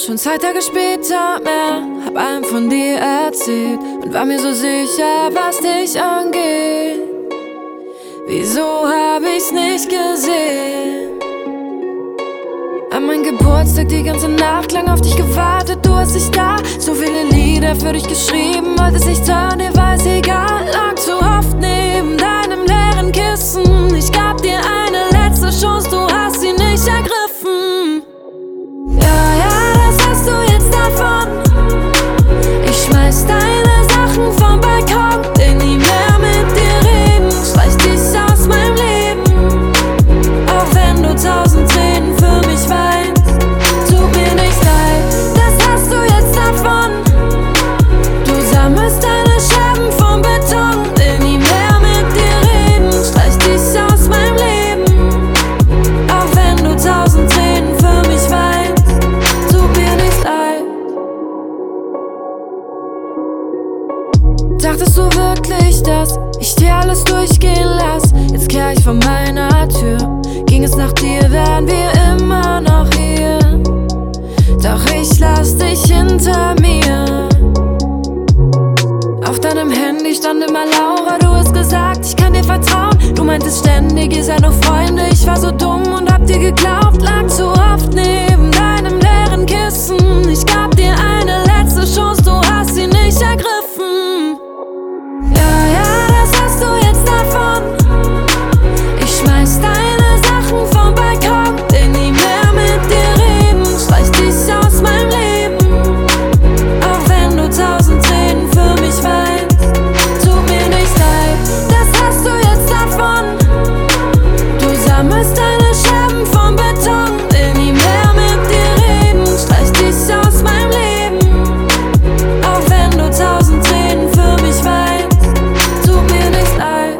Schon 2 Tage später mehr, hab einem von dir erzählt und war mir so sicher, was dich angeht. Wieso hab ich's nicht gesehen? An meinem Geburtstag die ganze Nacht lang auf dich gewartet, du hast dich da. So viele Lieder für dich geschrieben, wolltest nicht hören, dir war's egal. Lag zu oft neben deinem leeren Kissen. Ich gab dir eine letzte Chance, du hast sie nicht ergriffen. Ja, das hast du jetzt davon. Ich schmeiß deine Sachen vom Balkon, will nie mehr mit dir reden, streich dich aus meinem Leben. Auch wenn du 1000 Tränen für mich weinst, tut mir nicht leid, das hast du jetzt davon. Du sammelst deine Scherben vom Beton, will nie mehr mit dir reden, streich dich aus meinem Leben. Auch wenn du 1000 Tränen für mich weinst, tut mir nicht leid. Dachtest du wirklich, dass ich dir alles durchgehen lass? Jetzt kehr ich vor meiner Tür. Ging es nach dir, wären wir immer noch hier. Doch ich lass dich hinter mir. Auf deinem Handy stand immer Laura, du hast gesagt, ich kann dir vertrauen. Du meintest ständig, ihr seid nur Freunde. Ich war so dumm und hab dir geglaubt. Lag zu oft neben deinem leeren Kissen. Ich gab dir eine letzte Chance, du hast sie nicht ergriffen. Ja, das hast du jetzt davon. Ich schmeiß deine Sachen vom Balkon, will nie mehr mit dir reden, streich dich aus meinem Leben. Auch wenn du 1000 Tränen für mich weinst, tut mir nicht leid, das hast du jetzt davon. Du sammelst deine Scherben vom Beton, will nie mehr mit dir reden, streich dich aus meinem Leben. Auch wenn du 1000 Tränen für mich weinst, tut mir nicht leid.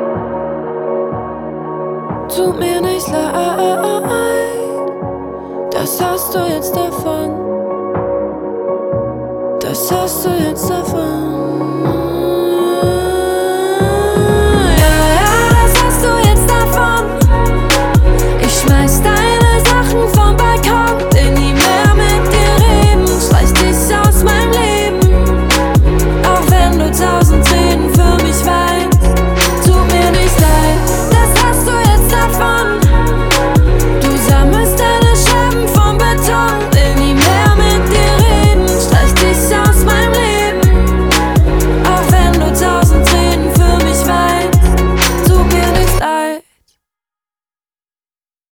Tut mir nicht leid, das hast du jetzt davon. Das hast du jetzt davon.